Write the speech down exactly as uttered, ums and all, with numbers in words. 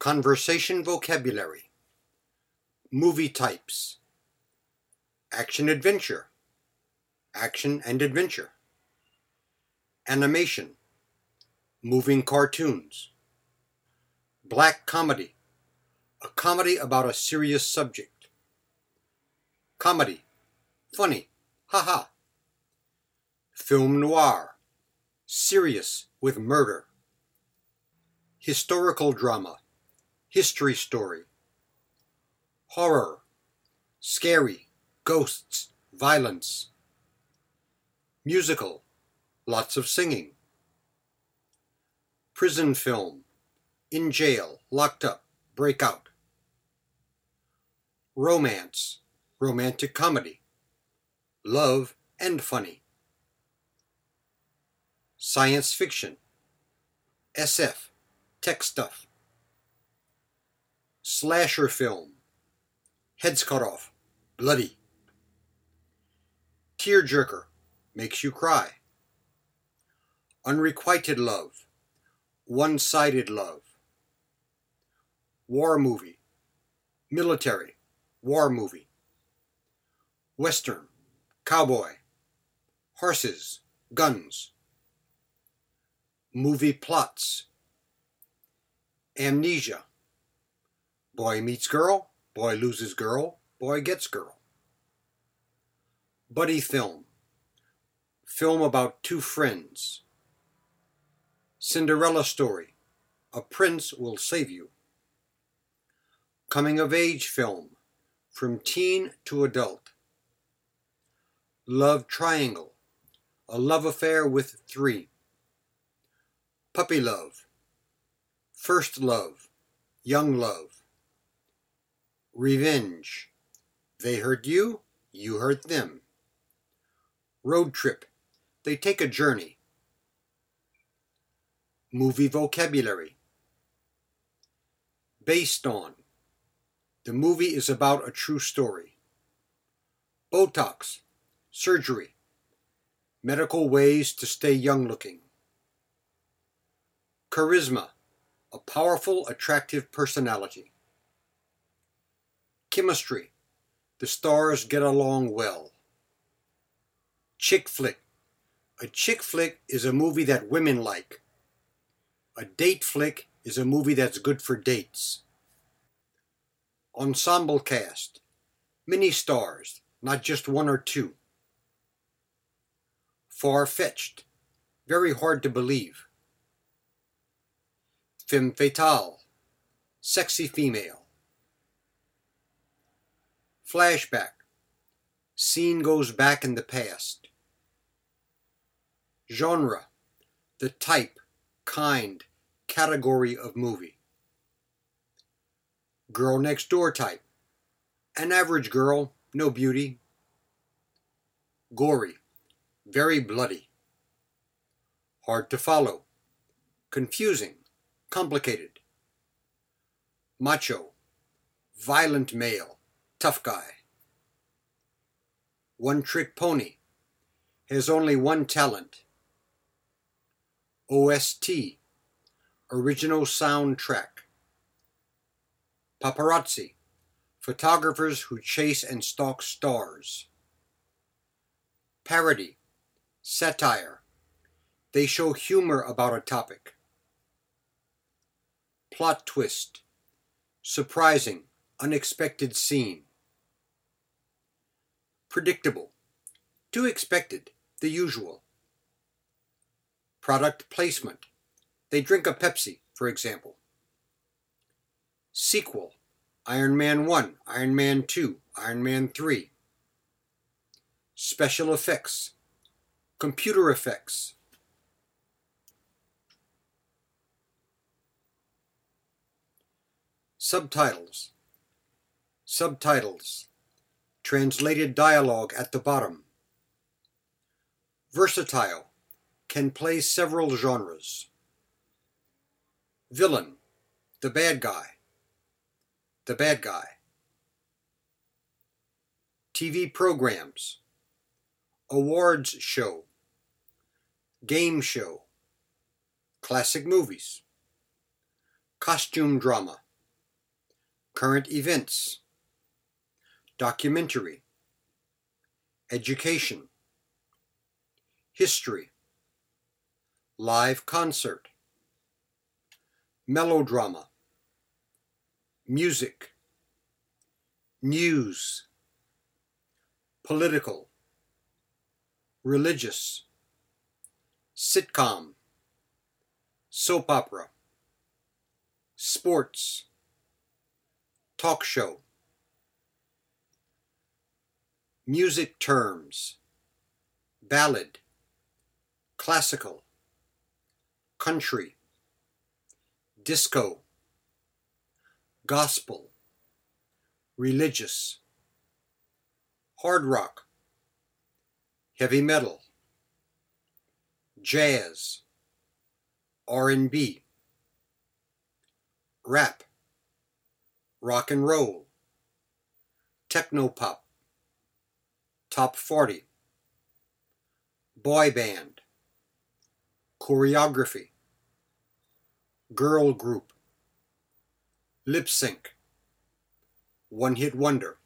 Conversation vocabulary. Movie types. Action-adventure. Action and adventure. Animation. Moving cartoons. Black comedy. A comedy about a serious subject. Comedy. Funny. Ha-ha. Film noir. Serious with murder. Historical drama. History story. Horror. Scary. Ghosts. Violence. Musical. Lots of singing. Prison film. In jail. Locked up. Break out. Romance. Romantic comedy. Love and funny. Science fiction. S F. Tech stuff. Slasher film. Heads cut off. Bloody. Tearjerker. Makes you cry. Unrequited love. One-sided love. War movie. Military. War movie. Western. Cowboy. Horses. Guns. Movie plots. Amnesia. Boy meets girl. Boy loses girl. Boy gets girl. Buddy film. Film about two friends. Cinderella story. A prince will save you. Coming of age film. From teen to adult. Love triangle. A love affair with three. Puppy love. First love. Young love. Revenge. They hurt you, you hurt them. Road trip. They take a journey. Movie vocabulary. Based on. The movie is about a true story. Botox. Surgery. Medical ways to stay young looking. Charisma. A powerful, attractive personality. Chemistry. The stars get along well. Chick flick. A chick flick is a movie that women like. A date flick is a movie that's good for dates. Ensemble cast. Many stars, not just one or two. Far-fetched. Very hard to believe. Femme fatale. Sexy female. Flashback. Scene goes back in the past. Genre. The type, kind, category of movie. Girl next door type. An average girl, no beauty. Gory. Very bloody. Hard to follow. Confusing. Complicated. Macho. Violent male. Tough guy. One trick pony. Has only one talent. O S T. Original soundtrack. Paparazzi. Photographers who chase and stalk stars. Parody. Satire. They show humor about a topic. Plot twist. Surprising, unexpected scene. Predictable. Too expected, the usual. Product placement. They drink a Pepsi, for example. Sequel. Iron Man one, Iron Man two, Iron Man three. Special effects. Computer effects. Subtitles. Subtitles. Translated dialogue at the bottom. Versatile. Can play several genres. Villain. The bad guy. The bad guy. T V programs. Awards show. Game show. Classic movies. Costume drama. current events, documentary, education, history, live concert, melodrama, music, news, political, religious, sitcom, soap opera, sports, talk show. Music terms: ballad, classical, country, disco, gospel, religious, hard rock, heavy metal, jazz, R and B, rap, rock and roll, technopop, top forty, boy band, choreography, girl group, lip sync, one hit wonder.